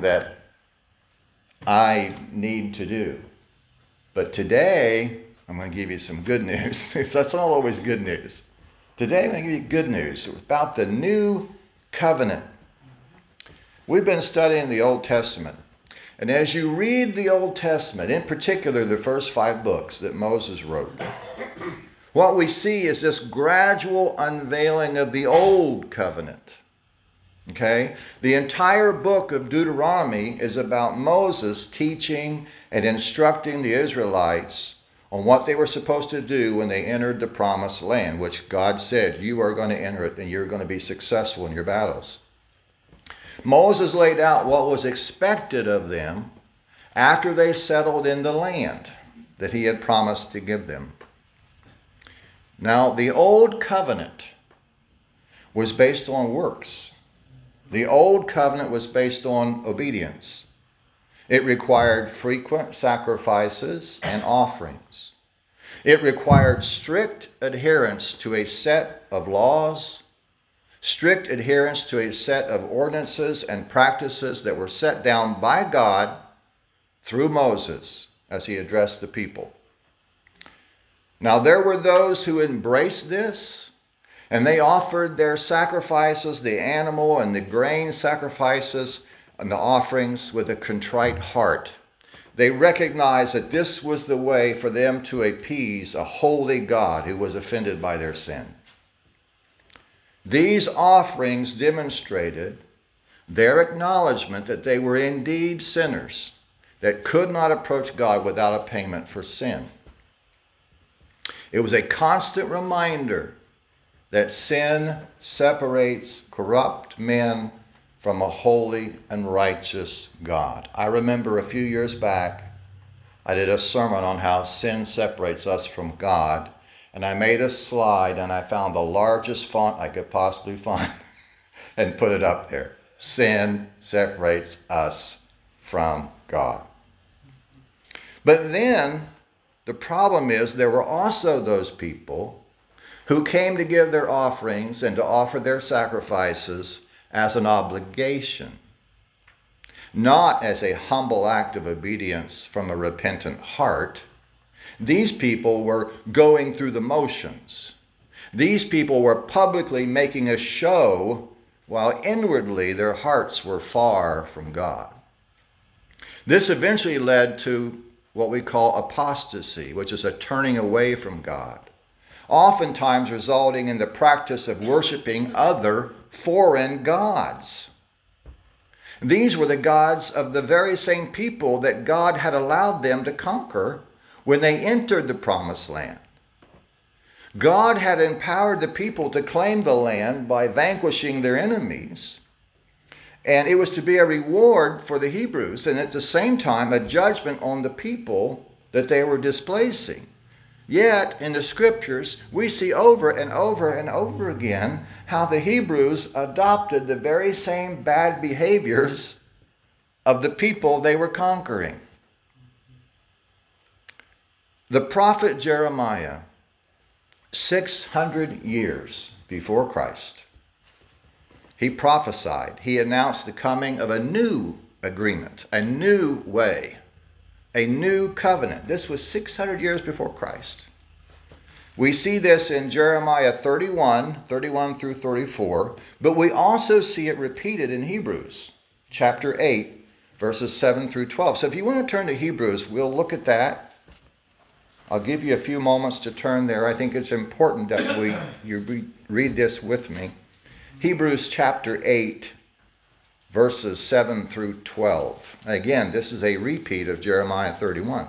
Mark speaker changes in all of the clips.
Speaker 1: that I need to do. But today, I'm going to give you some good news. That's not always good news. Today, I'm going to give you good news about the new covenant. We've been studying the Old Testament. And as you read the Old Testament, in particular the first 5 books that Moses wrote, what we see is this gradual unveiling of the Old Covenant. Okay? The entire book of Deuteronomy is about Moses teaching and instructing the Israelites on what they were supposed to do when they entered the promised land, which God said, you are going to enter it and you're going to be successful in your battles. Moses laid out what was expected of them after they settled in the land that he had promised to give them. Now, the Old Covenant was based on works. The Old Covenant was based on obedience. It required frequent sacrifices and offerings. It required strict adherence to a set of laws, strict adherence to a set of ordinances and practices that were set down by God through Moses as he addressed the people. Now there were those who embraced this, and they offered their sacrifices, the animal and the grain sacrifices and the offerings, with a contrite heart. They recognized that this was the way for them to appease a holy God who was offended by their sin. These offerings demonstrated their acknowledgement that they were indeed sinners that could not approach God without a payment for sin. It was a constant reminder that sin separates corrupt men from a holy and righteous God. I remember a few years back, I did a sermon on how sin separates us from God. And I made a slide and I found the largest font I could possibly find and put it up there. Sin separates us from God. But then the problem is there were also those people who came to give their offerings and to offer their sacrifices as an obligation, not as a humble act of obedience from a repentant heart. These people were going through the motions. These people were publicly making a show while inwardly their hearts were far from God. This eventually led to what we call apostasy, which is a turning away from God, oftentimes resulting in the practice of worshiping other foreign gods. These were the gods of the very same people that God had allowed them to conquer when they entered the promised land. God had empowered the people to claim the land by vanquishing their enemies. And it was to be a reward for the Hebrews, and at the same time a judgment on the people that they were displacing. Yet in the scriptures, we see over and over and over again how the Hebrews adopted the very same bad behaviors of the people they were conquering. The prophet Jeremiah, 600 years before Christ, he prophesied, he announced the coming of a new agreement, a new way, a new covenant. This was 600 years before Christ. We see this in Jeremiah 31 through 34, but we also see it repeated in Hebrews chapter 8, verses 7 through 12. So if you want to turn to Hebrews, we'll look at that. I'll give you a few moments to turn there. I think it's important that you read this with me. Hebrews chapter 8, verses 7 through 12. And again, this is a repeat of Jeremiah 31.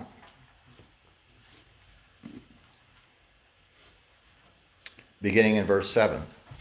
Speaker 1: Beginning in verse 7.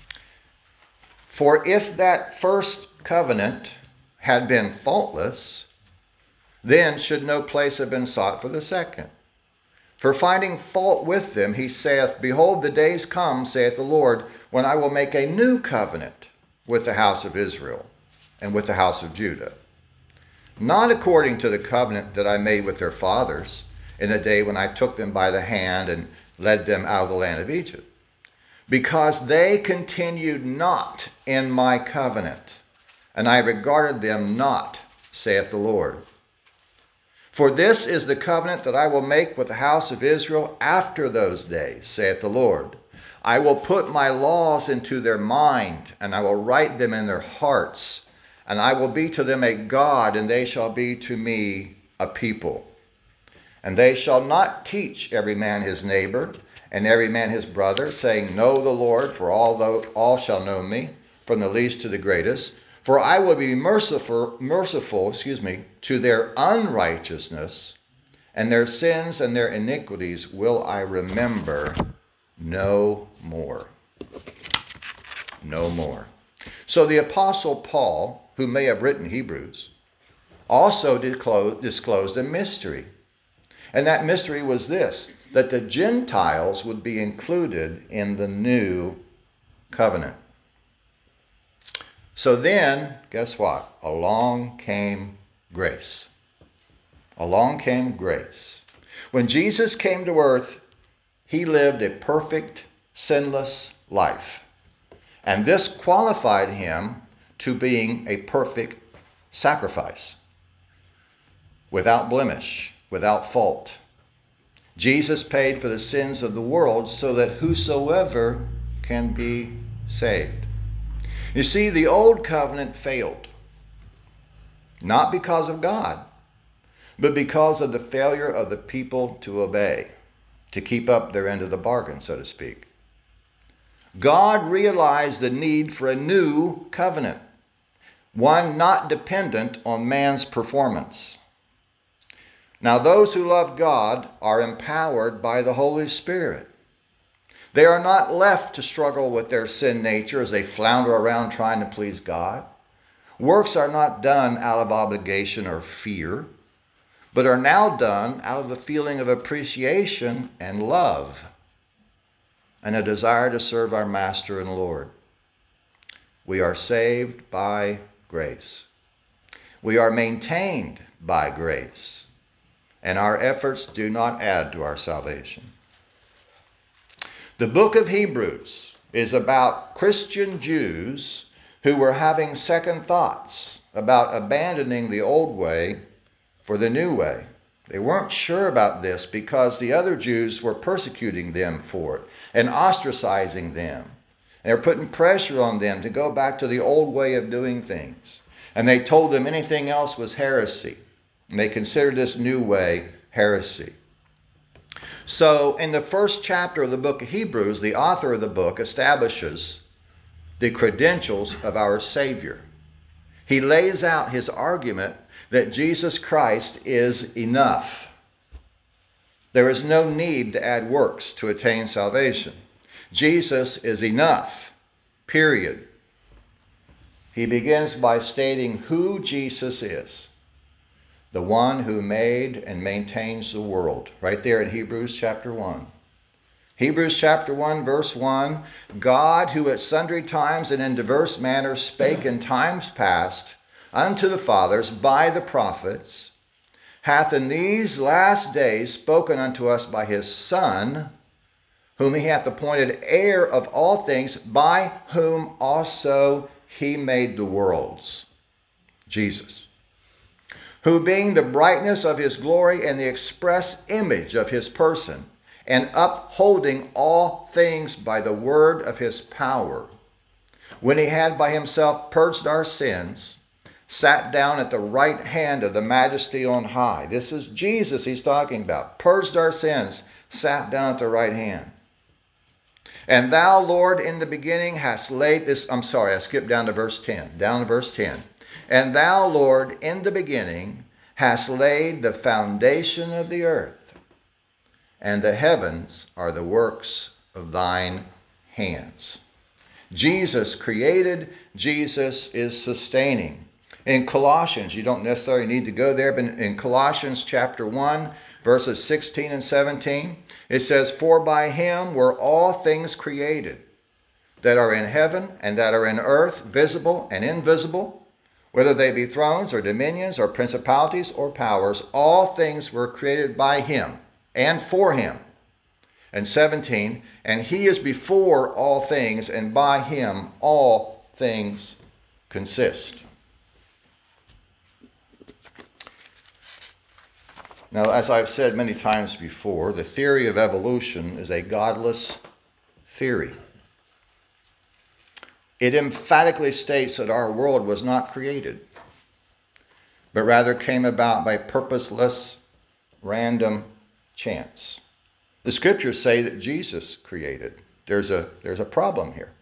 Speaker 1: For if that first covenant had been faultless, then should no place have been sought for the second. For finding fault with them, he saith, Behold, the days come, saith the Lord, when I will make a new covenant with the house of Israel and with the house of Judah. Not according to the covenant that I made with their fathers in the day when I took them by the hand and led them out of the land of Egypt, because they continued not in my covenant, and I regarded them not, saith the Lord. For this is the covenant that I will make with the house of Israel after those days, saith the Lord. I will put my laws into their mind, and I will write them in their hearts, and I will be to them a God, and they shall be to me a people. And they shall not teach every man his neighbor, and every man his brother, saying, Know the Lord, for all shall know me, from the least to the greatest. For I will be merciful, to their unrighteousness, and their sins and their iniquities will I remember no more. No more. So the Apostle Paul, who may have written Hebrews, also disclosed a mystery. And that mystery was this, that the Gentiles would be included in the new covenant. So then, guess what? Along came grace. Along came grace. When Jesus came to earth, he lived a perfect, sinless life. And this qualified him to being a perfect sacrifice, without blemish, without fault. Jesus paid for the sins of the world so that whosoever can be saved. You see, the old covenant failed, not because of God, but because of the failure of the people to obey, to keep up their end of the bargain, so to speak. God realized the need for a new covenant, one not dependent on man's performance. Now, those who love God are empowered by the Holy Spirit. They are not left to struggle with their sin nature as they flounder around trying to please God. Works are not done out of obligation or fear, but are now done out of the feeling of appreciation and love, and a desire to serve our Master and Lord. We are saved by grace. We are maintained by grace, and our efforts do not add to our salvation. The book of Hebrews is about Christian Jews who were having second thoughts about abandoning the old way for the new way. They weren't sure about this because the other Jews were persecuting them for it and ostracizing them. They were putting pressure on them to go back to the old way of doing things. And they told them anything else was heresy. And they considered this new way heresy. So in the first chapter of the book of Hebrews, the author of the book establishes the credentials of our Savior. He lays out his argument that Jesus Christ is enough. There is no need to add works to attain salvation. Jesus is enough, period. He begins by stating who Jesus is. The one who made and maintains the world. Right there in Hebrews chapter 1. Hebrews chapter 1 verse 1. God, who at sundry times and in diverse manners spake in times past unto the fathers by the prophets, hath in these last days spoken unto us by his Son, whom he hath appointed heir of all things, by whom also he made the worlds. Jesus. Who being the brightness of his glory and the express image of his person, and upholding all things by the word of his power, when he had by himself purged our sins, sat down at the right hand of the majesty on high. This is Jesus he's talking about. Purged our sins, sat down at the right hand. And thou, Lord, in the beginning hast laid this, I skipped down to verse 10. Down to verse 10. And thou, Lord, in the beginning hast laid the foundation of the earth, and the heavens are the works of thine hands. Jesus created, Jesus is sustaining. In Colossians, you don't necessarily need to go there, but in Colossians chapter 1, verses 16 and 17, it says, For by him were all things created, that are in heaven and that are in earth, visible and invisible, whether they be thrones or dominions or principalities or powers, all things were created by him and for him. And 17, and he is before all things, and by him all things consist. Now, as I've said many times before, the theory of evolution is a godless theory. It emphatically states that our world was not created, but rather came about by purposeless, random chance. The scriptures say that Jesus created. There's a problem here.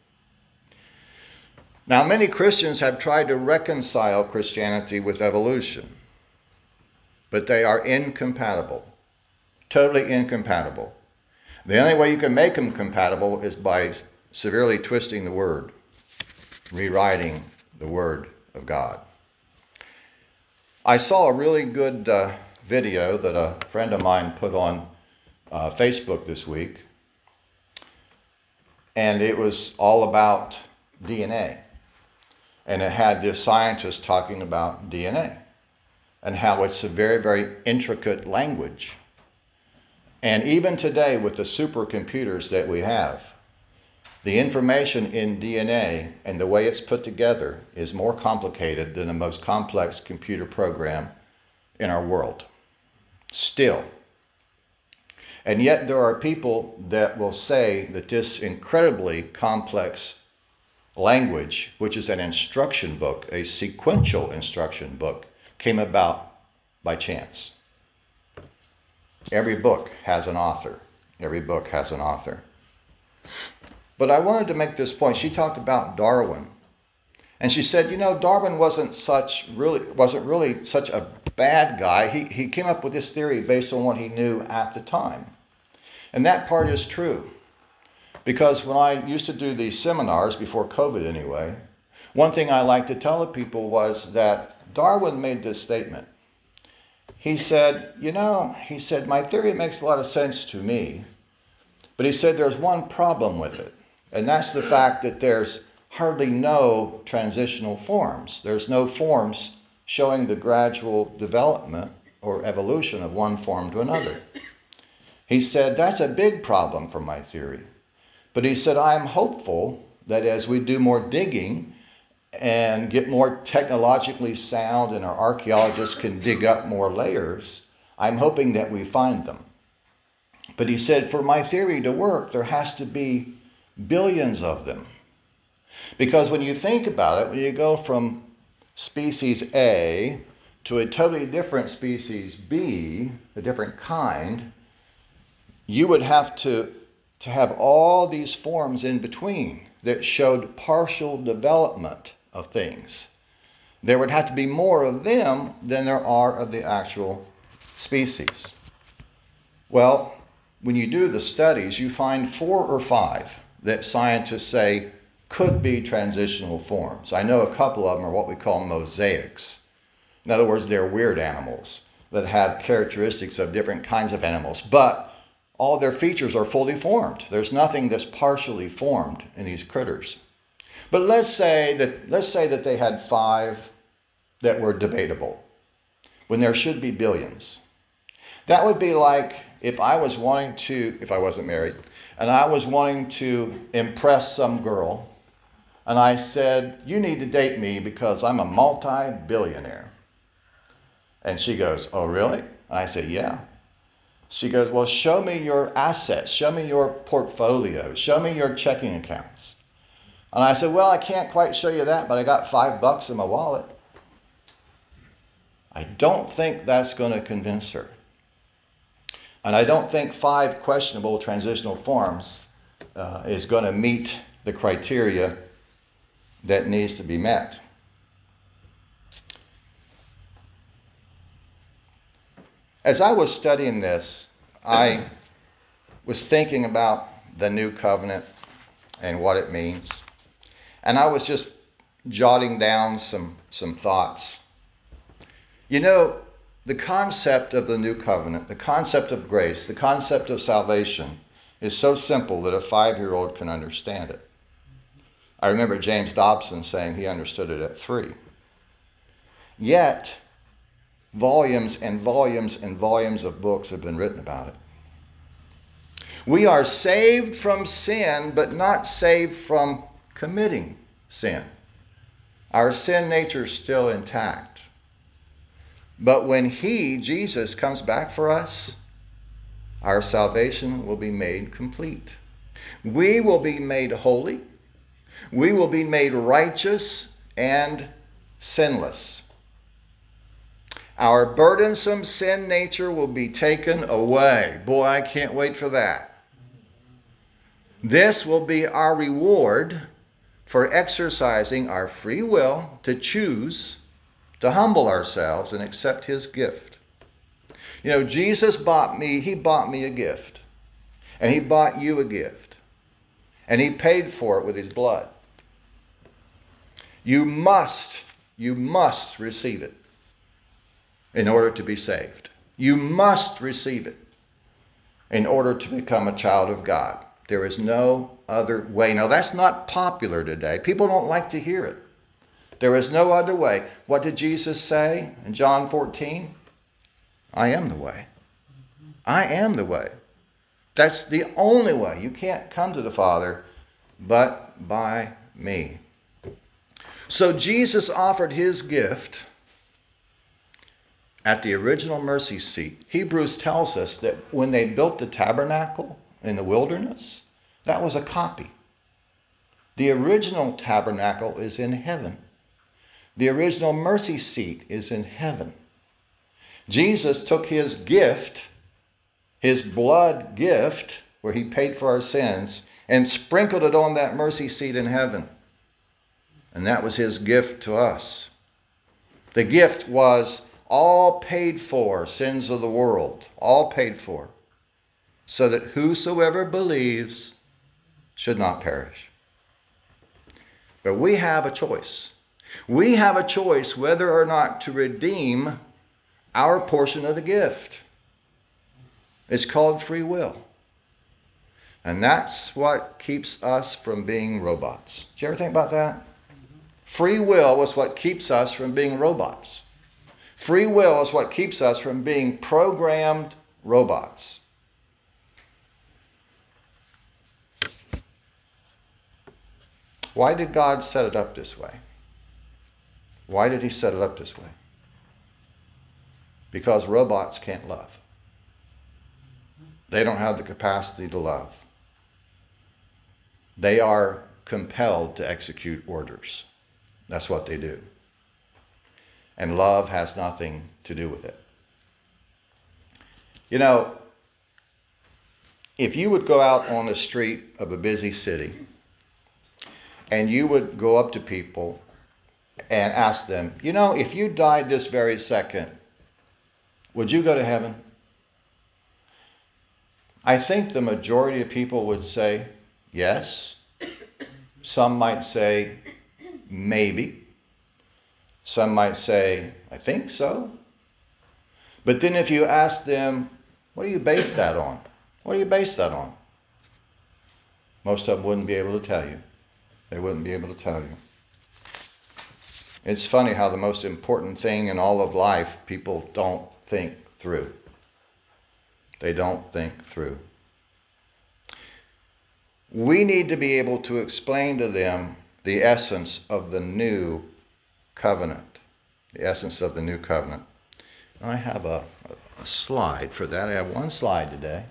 Speaker 1: Now, many Christians have tried to reconcile Christianity with evolution, but they are incompatible, totally incompatible. The only way you can make them compatible is by severely twisting the word, rewriting the word of God. I saw a really good video that a friend of mine put on Facebook this week, and it was all about DNA. And it had this scientist talking about DNA and how it's a very, very intricate language. And even today, with the supercomputers that we have, the information in DNA and the way it's put together is more complicated than the most complex computer program in our world. Still. And yet there are people that will say that this incredibly complex language, which is an instruction book, a sequential instruction book, came about by chance. Every book has an author. Every book has an author. But I wanted to make this point. She talked about Darwin. And she said, Darwin wasn't really such a bad guy. He came up with this theory based on what he knew at the time. And that part is true. Because when I used to do these seminars, before COVID anyway, one thing I liked to tell the people was that Darwin made this statement. He said, my theory makes a lot of sense to me, but he said there's one problem with it, and that's the fact that there's hardly no transitional forms. There's no forms showing the gradual development or evolution of one form to another. He said, that's a big problem for my theory. But he said, I'm hopeful that as we do more digging and get more technologically sound and our archaeologists can dig up more layers, I'm hoping that we find them. But he said, for my theory to work, there has to be billions of them. Because when you think about it, when you go from species A to a totally different species B, a different kind, you would have to have all these forms in between that showed partial development of things. There would have to be more of them than there are of the actual species. Well, when you do the studies, you find 4 or 5 that scientists say could be transitional forms. I know a couple of them are what we call mosaics. In other words, they're weird animals that have characteristics of different kinds of animals, but all their features are fully formed. There's nothing that's partially formed in these critters. But let's say that they had 5 that were debatable, when there should be billions. That would be like if I wasn't married, and I was wanting to impress some girl, and I said, you need to date me because I'm a multi-billionaire. And she goes, oh, really? And I said, yeah. She goes, well, show me your assets. Show me your portfolio. Show me your checking accounts. And I said, well, I can't quite show you that, but I got $5 in my wallet. I don't think that's going to convince her. And I don't think 5 questionable transitional forms is going to meet the criteria that needs to be met. As I was studying this, I was thinking about the new covenant and what it means. And I was just jotting down some thoughts. You know, the concept of the new covenant, the concept of grace, the concept of salvation is so simple that a 5-year-old can understand it. I remember James Dobson saying he understood it at 3. Yet, volumes and volumes and volumes of books have been written about it. We are saved from sin, but not saved from committing sin. Our sin nature is still intact. But when he, Jesus, comes back for us, our salvation will be made complete. We will be made holy. We will be made righteous and sinless. Our burdensome sin nature will be taken away. Boy, I can't wait for that. This will be our reward for exercising our free will to choose to humble ourselves and accept his gift. You know, Jesus bought me a gift. And he bought you a gift. And he paid for it with his blood. You must receive it in order to be saved. You must receive it in order to become a child of God. There is no other way. Now, that's not popular today. People don't like to hear it. There is no other way. What did Jesus say in John 14? I am the way. I am the way. That's the only way. You can't come to the Father but by me. So Jesus offered his gift at the original mercy seat. Hebrews tells us that when they built the tabernacle in the wilderness, that was a copy. The original tabernacle is in heaven. The original mercy seat is in heaven. Jesus took his gift, his blood gift, where he paid for our sins, and sprinkled it on that mercy seat in heaven. And that was his gift to us. The gift was all paid for, sins of the world, all paid for, so that whosoever believes should not perish. But we have a choice. We have a choice whether or not to redeem our portion of the gift. It's called free will. And that's what keeps us from being robots. Did you ever think about that? Free will was what keeps us from being robots. Free will is what keeps us from being programmed robots. Why did God set it up this way? Why did he set it up this way? Because robots can't love. They don't have the capacity to love. They are compelled to execute orders. That's what they do. And love has nothing to do with it. You know, if you would go out on the street of a busy city and you would go up to people and ask them, you know, if you died this very second, would you go to heaven? I think the majority of people would say yes. Some might say maybe. Some might say, I think so. But then if you ask them, what do you base that on? What do you base that on? Most of them wouldn't be able to tell you. They wouldn't be able to tell you. It's funny how the most important thing in all of life, people don't think through. They don't think through. We need to be able to explain to them the essence of the new covenant. The essence of the new covenant. I have a slide for that. I have one slide today.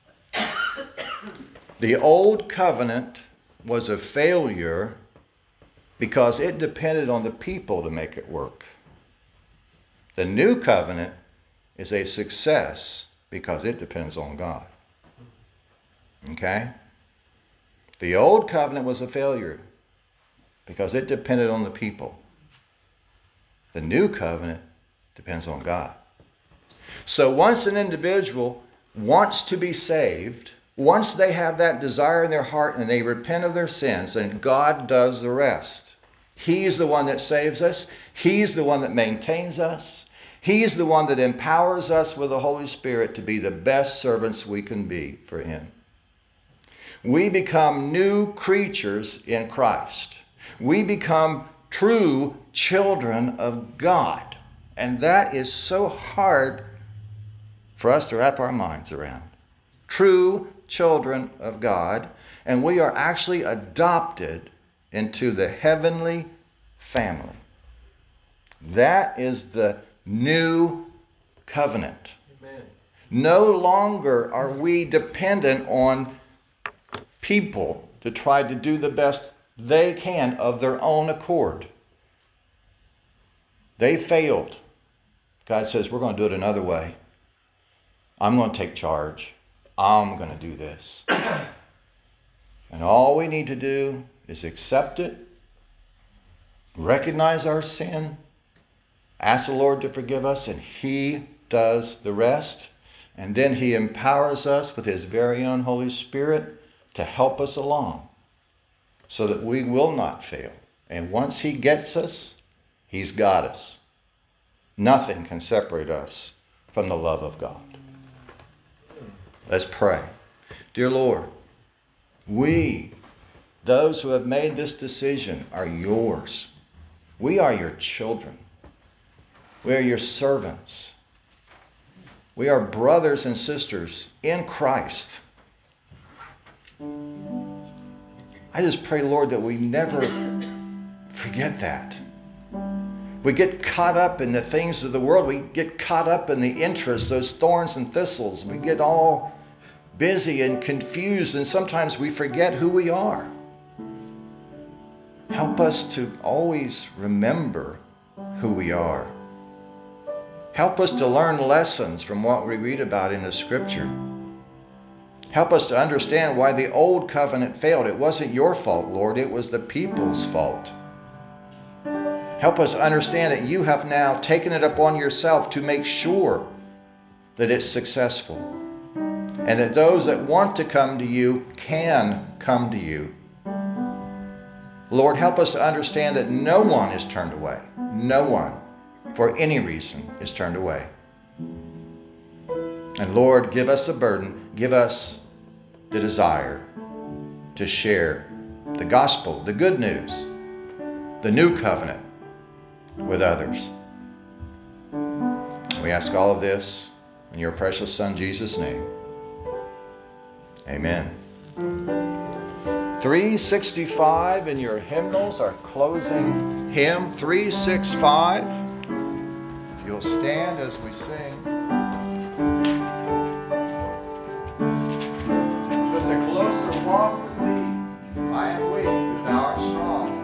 Speaker 1: The old covenant was a failure because it depended on the people to make it work. The new covenant is a success because it depends on God. Okay? The old covenant was a failure because it depended on the people. The new covenant depends on God. So once an individual wants to be saved, once they have that desire in their heart and they repent of their sins, then God does the rest. He's the one that saves us. He's the one that maintains us. He's the one that empowers us with the Holy Spirit to be the best servants we can be for him. We become new creatures in Christ. We become true children of God. And that is so hard for us to wrap our minds around. True children of God. And we are actually adopted into the heavenly family. That is the new covenant.
Speaker 2: Amen.
Speaker 1: No longer are we dependent on people to try to do the best they can of their own accord. They failed. God says, we're going to do it another way. I'm going to take charge. I'm going to do this. And all we need to do is accept it, recognize our sin, ask the Lord to forgive us, and He does the rest. And then He empowers us with His very own Holy Spirit to help us along so that we will not fail. And once He gets us, He's got us. Nothing can separate us from the love of God. Let's pray. Dear Lord, we, those who have made this decision, are yours. We are your children. We are your servants. We are brothers and sisters in Christ. I just pray, Lord, that we never forget that. We get caught up in the things of the world. We get caught up in the interests, those thorns and thistles. We get all busy and confused, and sometimes we forget who we are. Help us to always remember who we are. Help us to learn lessons from what we read about in the Scripture. Help us to understand why the old covenant failed. It wasn't your fault, Lord. It was the people's fault. Help us understand that you have now taken it upon yourself to make sure that it's successful, and that those that want to come to you can come to you. Lord, help us to understand that no one is turned away. No one, for any reason, is turned away. And Lord, give us the burden, give us the desire to share the gospel, the good news, the new covenant with others. We ask all of this in your precious Son, Jesus' name. Amen. 365 in your hymnals, our closing hymn, 365. If you'll stand as we sing. Just a closer walk with thee. I am weak, but thou art strong.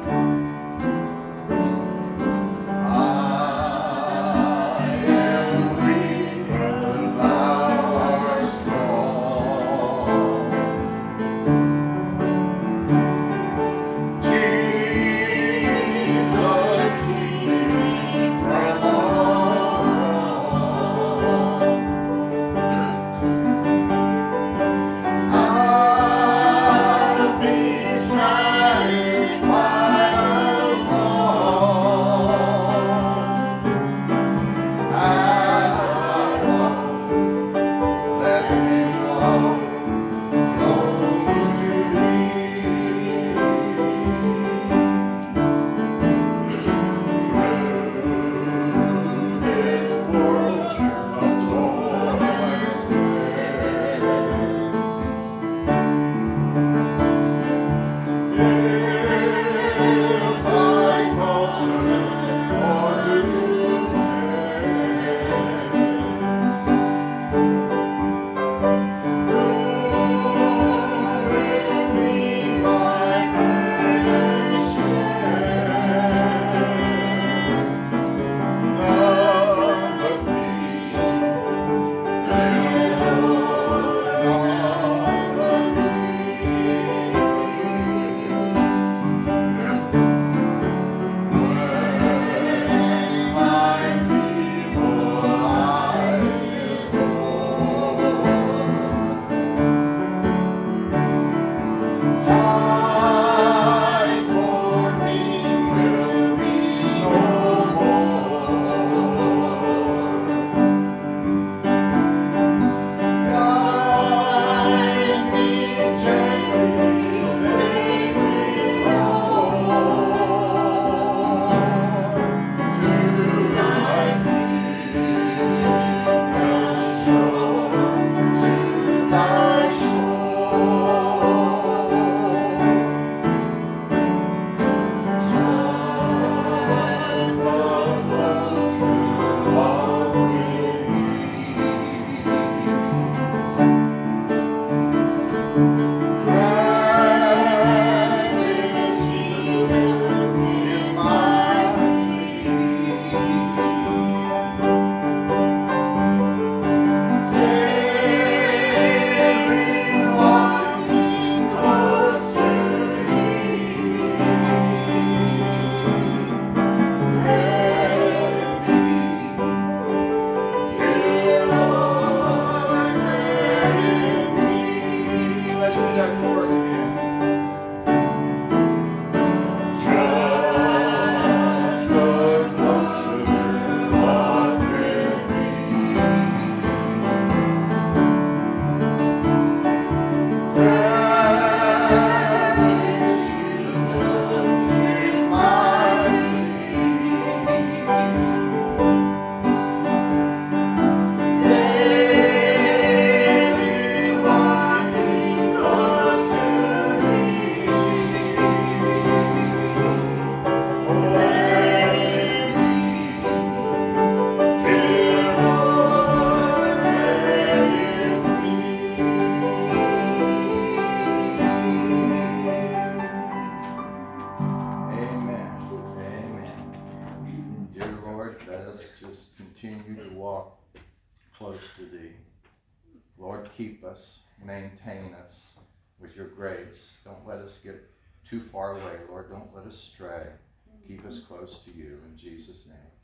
Speaker 1: to walk close to thee. Lord, keep us, maintain us with your grace. Don't let us get too far away. Lord, don't let us stray. Keep us close to you. In Jesus' name.